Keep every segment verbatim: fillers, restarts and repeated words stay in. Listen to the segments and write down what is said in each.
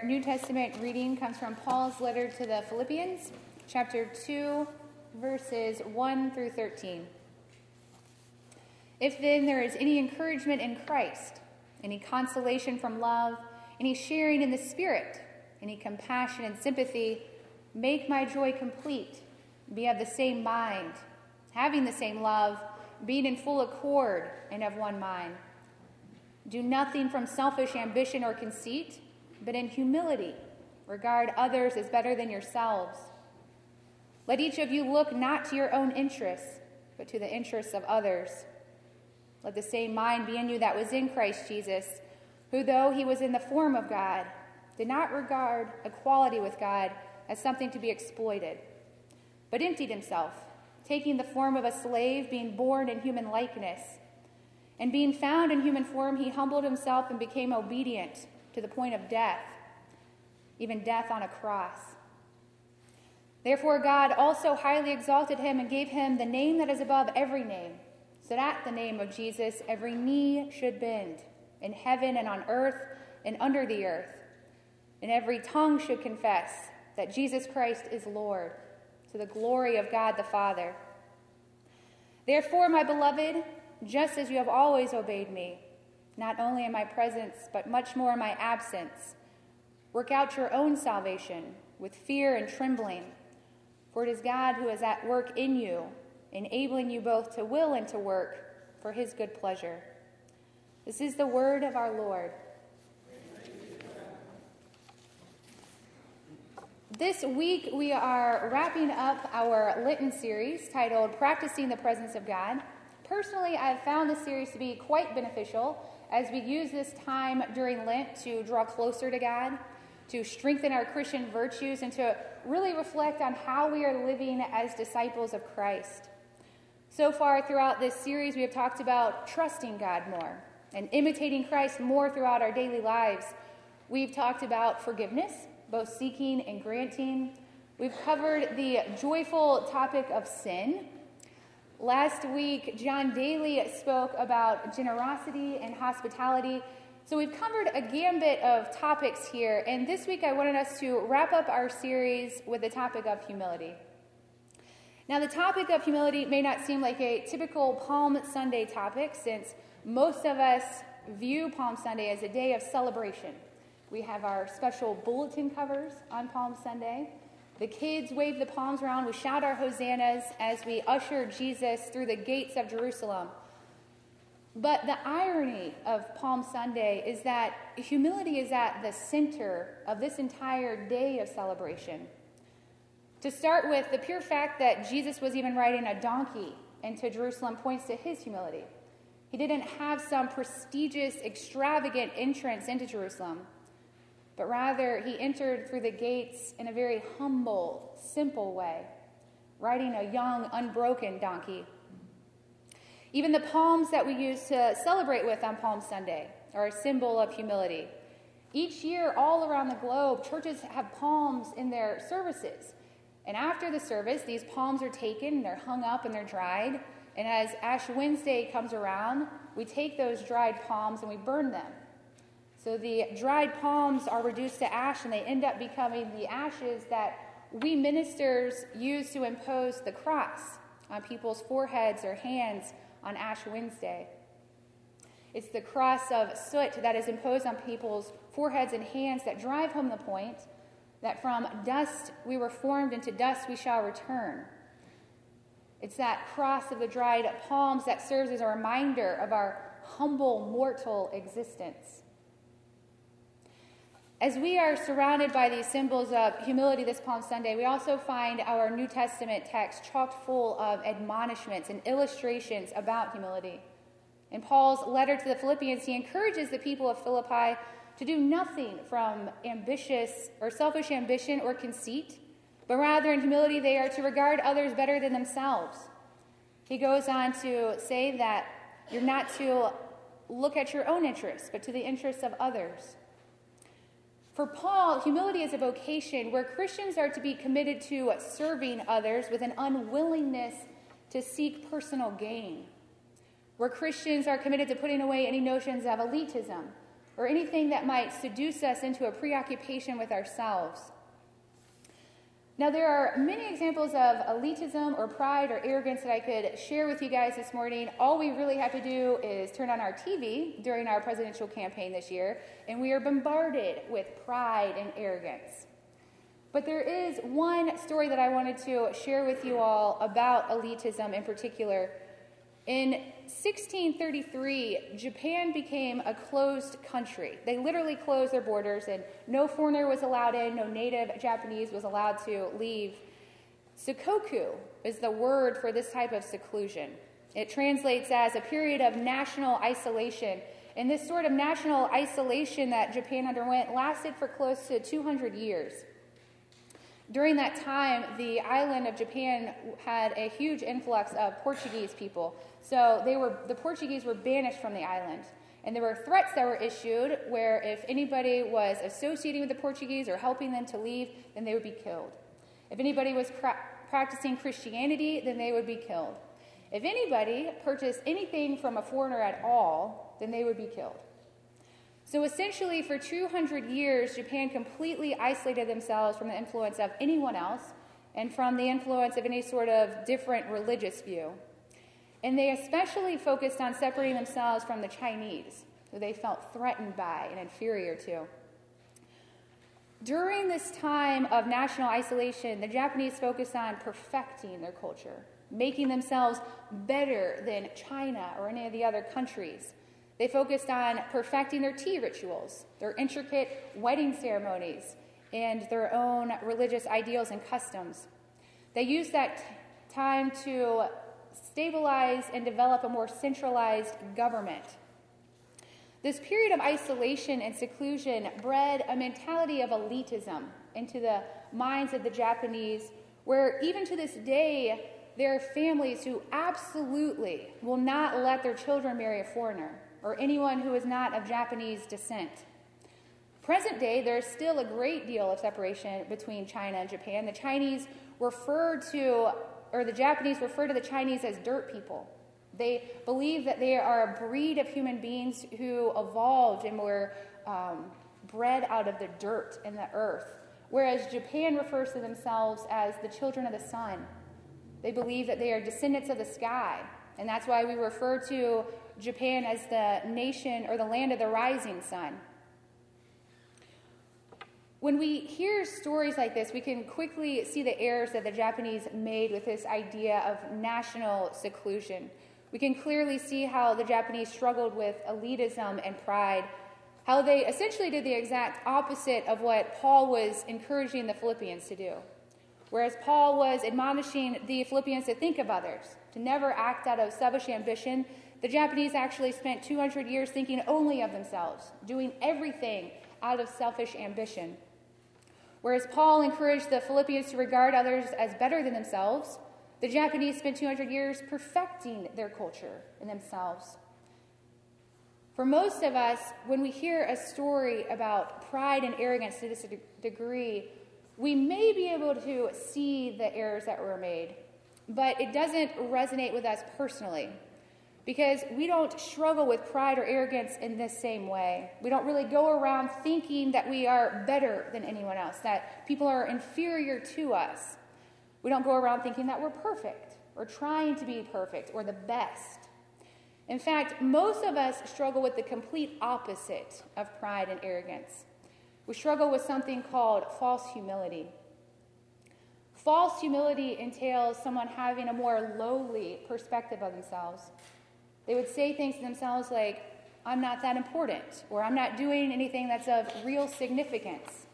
New Testament reading comes from Paul's letter to the Philippians, chapter two, verses one through thirteen. If then there is any encouragement in Christ, any consolation from love, any sharing in the Spirit, any compassion and sympathy, make my joy complete. Be of the same mind, having the same love, being in full accord and of one mind. Do nothing from selfish ambition or conceit, but in humility regard others as better than yourselves. Let each of you look not to your own interests, but to the interests of others. Let the same mind be in you that was in Christ Jesus, who, though he was in the form of God, did not regard equality with God as something to be exploited, but emptied himself, taking the form of a slave, being born in human likeness. And being found in human form, he humbled himself and became obedient to the point of death, even death on a cross. Therefore God also highly exalted him and gave him the name that is above every name, so that at the name of Jesus every knee should bend, in heaven and on earth and under the earth, and every tongue should confess that Jesus Christ is Lord, to the glory of God the Father. Therefore, my beloved, just as you have always obeyed me, not only in my presence, but much more in my absence, work out your own salvation with fear and trembling, for it is God who is at work in you, enabling you both to will and to work for his good pleasure. This is the word of our Lord. This week we are wrapping up our Lenten series titled Practicing the Presence of God. Personally, I have found this series to be quite beneficial as we use this time during Lent to draw closer to God, to strengthen our Christian virtues, and to really reflect on how we are living as disciples of Christ. So far throughout this series, we have talked about trusting God more and imitating Christ more throughout our daily lives. We've talked about forgiveness, both seeking and granting. We've covered the joyful topic of sin. Last week, John Daly spoke about generosity and hospitality. So we've covered a gambit of topics here, and this week I wanted us to wrap up our series with the topic of humility. Now, the topic of humility may not seem like a typical Palm Sunday topic, since most of us view Palm Sunday as a day of celebration. We have our special bulletin covers on Palm Sunday. The kids wave the palms around. We shout our hosannas as we usher Jesus through the gates of Jerusalem. But the irony of Palm Sunday is that humility is at the center of this entire day of celebration. To start with, the pure fact that Jesus was even riding a donkey into Jerusalem points to his humility. He didn't have some prestigious, extravagant entrance into Jerusalem, but rather he entered through the gates in a very humble, simple way, riding a young, unbroken donkey. Even the palms that we use to celebrate with on Palm Sunday are a symbol of humility. Each year, all around the globe, churches have palms in their services. And after the service, these palms are taken, they're hung up, and they're dried. And as Ash Wednesday comes around, we take those dried palms and we burn them. So the dried palms are reduced to ash, and they end up becoming the ashes that we ministers use to impose the cross on people's foreheads or hands on Ash Wednesday. It's the cross of soot that is imposed on people's foreheads and hands that drive home the point that from dust we were formed, and to dust we shall return. It's that cross of the dried palms that serves as a reminder of our humble mortal existence. As we are surrounded by these symbols of humility this Palm Sunday, we also find our New Testament text chock full of admonishments and illustrations about humility. In Paul's letter to the Philippians, he encourages the people of Philippi to do nothing from ambitious or selfish ambition or conceit, but rather in humility they are to regard others better than themselves. He goes on to say that you're not to look at your own interests, but to the interests of others. For Paul, humility is a vocation where Christians are to be committed to serving others with an unwillingness to seek personal gain, where Christians are committed to putting away any notions of elitism or anything that might seduce us into a preoccupation with ourselves. Now, there are many examples of elitism or pride or arrogance that I could share with you guys this morning. All we really have to do is turn on our T V during our presidential campaign this year, and we are bombarded with pride and arrogance. But there is one story that I wanted to share with you all about elitism in particular. In sixteen thirty-three, Japan became a closed country. They literally closed their borders, and no foreigner was allowed in, no native Japanese was allowed to leave. Sakoku is the word for this type of seclusion. It translates as a period of national isolation. And this sort of national isolation that Japan underwent lasted for close to two hundred years. During that time, the island of Japan had a huge influx of Portuguese people. So they were the Portuguese were banished from the island. And there were threats that were issued where if anybody was associating with the Portuguese or helping them to leave, then they would be killed. If anybody was pra- practicing Christianity, then they would be killed. If anybody purchased anything from a foreigner at all, then they would be killed. So essentially, for two hundred years, Japan completely isolated themselves from the influence of anyone else and from the influence of any sort of different religious view. And they especially focused on separating themselves from the Chinese, who they felt threatened by and inferior to. During this time of national isolation, the Japanese focused on perfecting their culture, making themselves better than China or any of the other countries. They focused on perfecting their tea rituals, their intricate wedding ceremonies, and their own religious ideals and customs. They used that t- time to stabilize and develop a more centralized government. This period of isolation and seclusion bred a mentality of elitism into the minds of the Japanese, where even to this day, there are families who absolutely will not let their children marry a foreigner or anyone who is not of Japanese descent. Present day, there's still a great deal of separation between China and Japan. The Chinese refer to, or the Japanese refer to the Chinese as dirt people. They believe that they are a breed of human beings who evolved and were um, bred out of the dirt and the earth, whereas Japan refers to themselves as the children of the sun. They believe that they are descendants of the sky, and that's why we refer to Japan as the nation or the land of the rising sun. When we hear stories like this, we can quickly see the errors that the Japanese made with this idea of national seclusion. We can clearly see how the Japanese struggled with elitism and pride, how they essentially did the exact opposite of what Paul was encouraging the Philippians to do. Whereas Paul was admonishing the Philippians to think of others, to never act out of selfish ambition, the Japanese actually spent two hundred years thinking only of themselves, doing everything out of selfish ambition. Whereas Paul encouraged the Philippians to regard others as better than themselves, the Japanese spent two hundred years perfecting their culture and themselves. For most of us, when we hear a story about pride and arrogance to this degree, we may be able to see the errors that were made, but it doesn't resonate with us personally because we don't struggle with pride or arrogance in this same way. We don't really go around thinking that we are better than anyone else, that people are inferior to us. We don't go around thinking that we're perfect or trying to be perfect or the best. In fact, most of us struggle with the complete opposite of pride and arrogance. We struggle with something called false humility. False humility entails someone having a more lowly perspective of themselves. They would say things to themselves like, I'm not that important, or I'm not doing anything that's of real significance.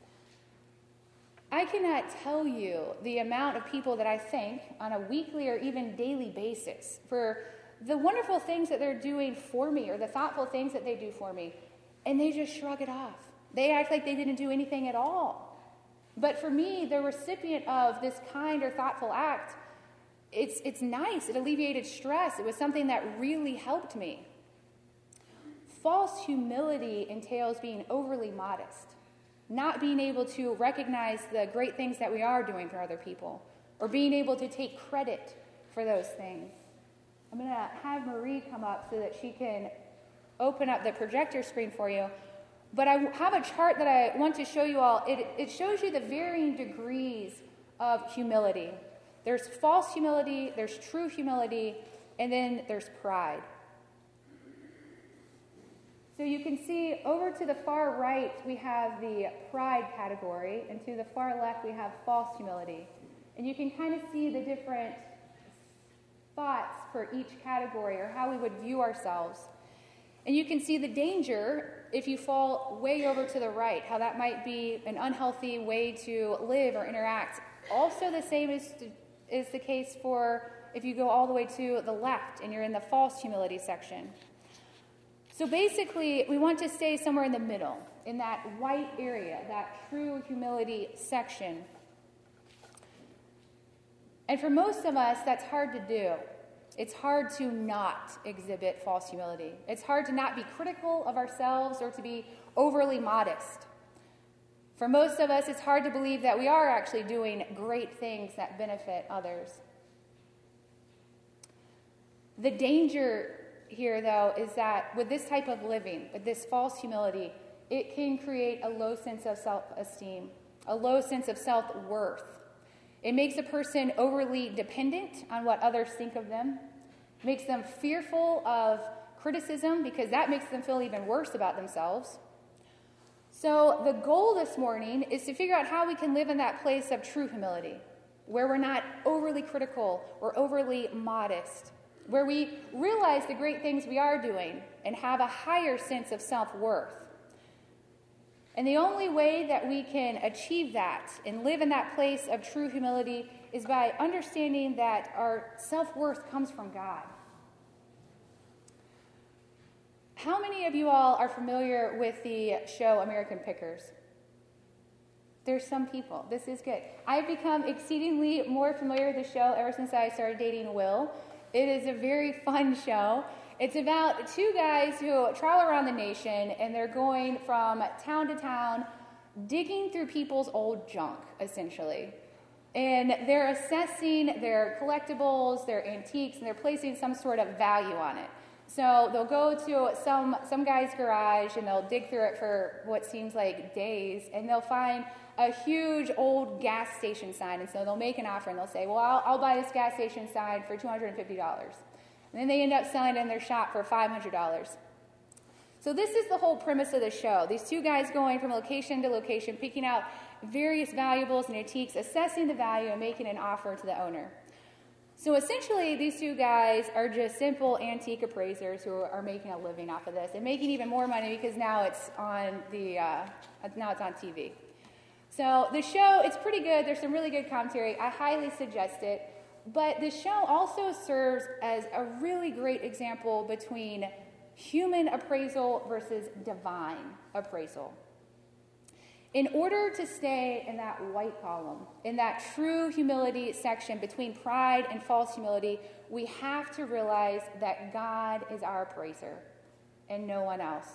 I cannot tell you the amount of people that I thank on a weekly or even daily basis for the wonderful things that they're doing for me or the thoughtful things that they do for me, and they just shrug it off. They act like they didn't do anything at all. But for me, the recipient of this kind or thoughtful act, it's it's nice. It alleviated stress. It was something that really helped me. False humility entails being overly modest, not being able to recognize the great things that we are doing for other people, or being able to take credit for those things. I'm going to have Marie come up so that she can open up the projector screen for you. But I have a chart that I want to show you all. It, it shows you the varying degrees of humility. There's false humility, there's true humility, and then there's pride. So you can see over to the far right, we have the pride category, and to the far left, we have false humility. And you can kind of see the different thoughts for each category, or how we would view ourselves. And you can see the danger if you fall way over to the right, how that might be an unhealthy way to live or interact. Also the same is, is the case for if you go all the way to the left and you're in the false humility section. So basically, we want to stay somewhere in the middle, in that white area, that true humility section. And for most of us, that's hard to do. It's hard to not exhibit false humility. It's hard to not be critical of ourselves or to be overly modest. For most of us, it's hard to believe that we are actually doing great things that benefit others. The danger here, though, is that with this type of living, with this false humility, it can create a low sense of self-esteem, a low sense of self-worth. It makes a person overly dependent on what others think of them, makes them fearful of criticism because that makes them feel even worse about themselves. So the goal this morning is to figure out how we can live in that place of true humility, where we're not overly critical or overly modest, where we realize the great things we are doing and have a higher sense of self-worth. And the only way that we can achieve that and live in that place of true humility is by understanding that our self-worth comes from God. How many of you all are familiar with the show American Pickers? There's some people. This is good. I've become exceedingly more familiar with the show ever since I started dating Will. It is a very fun show. It's about two guys who travel around the nation, and they're going from town to town, digging through people's old junk, essentially. And they're assessing their collectibles, their antiques, and they're placing some sort of value on it. So they'll go to some, some guy's garage, and they'll dig through it for what seems like days, and they'll find a huge old gas station sign. And so they'll make an offer, and they'll say, well, I'll, I'll buy this gas station sign for two hundred fifty dollars. And then they end up selling it in their shop for five hundred dollars. So this is the whole premise of the show. These two guys going from location to location, picking out various valuables and antiques, assessing the value, and making an offer to the owner. So essentially, these two guys are just simple antique appraisers who are making a living off of this and making even more money because now it's on the uh, now it's on T V. So the show, it's pretty good. There's some really good commentary. I highly suggest it. But the show also serves as a really great example between human appraisal versus divine appraisal. In order to stay in that white column, in that true humility section between pride and false humility, we have to realize that God is our appraiser and no one else.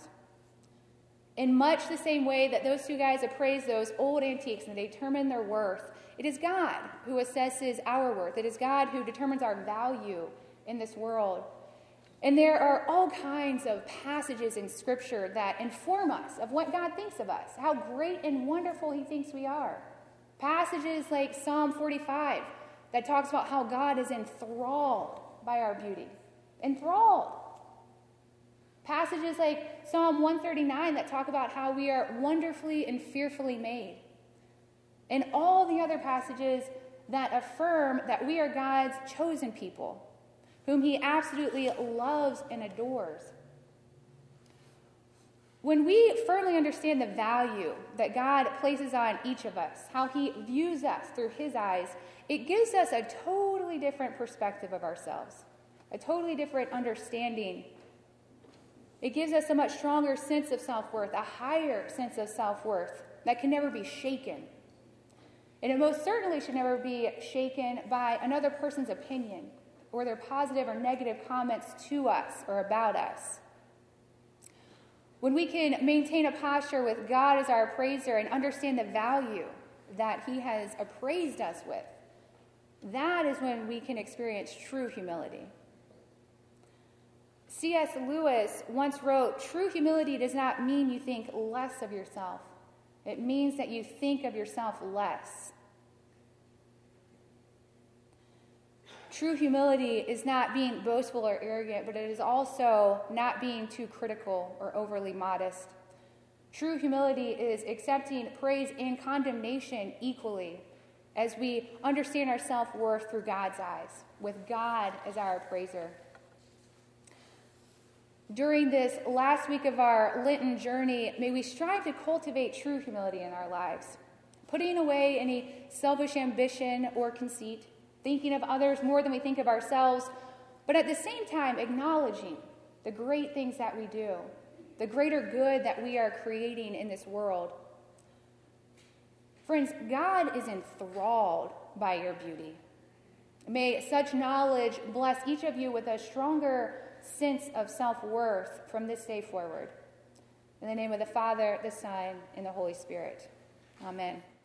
In much the same way that those two guys appraise those old antiques and they determine their worth, it is God who assesses our worth. It is God who determines our value in this world. And there are all kinds of passages in Scripture that inform us of what God thinks of us, how great and wonderful he thinks we are. Passages like Psalm forty-five that talks about how God is enthralled by our beauty. Enthralled. Passages like Psalm one thirty-nine that talk about how we are wonderfully and fearfully made. And all the other passages that affirm that we are God's chosen people, whom he absolutely loves and adores. When we firmly understand the value that God places on each of us, how he views us through his eyes, it gives us a totally different perspective of ourselves, a totally different understanding. It gives us a much stronger sense of self-worth, a higher sense of self-worth that can never be shaken. And it most certainly should never be shaken by another person's opinion or their positive or negative comments to us or about us. When we can maintain a posture with God as our appraiser and understand the value that he has appraised us with, that is when we can experience true humility. C S Lewis once wrote, "True humility does not mean you think less of yourself. It means that you think of yourself less." True humility is not being boastful or arrogant, but it is also not being too critical or overly modest. True humility is accepting praise and condemnation equally as we understand our self-worth through God's eyes, with God as our appraiser. During this last week of our Lenten journey, may we strive to cultivate true humility in our lives, putting away any selfish ambition or conceit, thinking of others more than we think of ourselves, but at the same time acknowledging the great things that we do, the greater good that we are creating in this world. Friends, God is enthralled by your beauty. May such knowledge bless each of you with a stronger sense of self-worth from this day forward. In the name of the Father, the Son, and the Holy Spirit. Amen.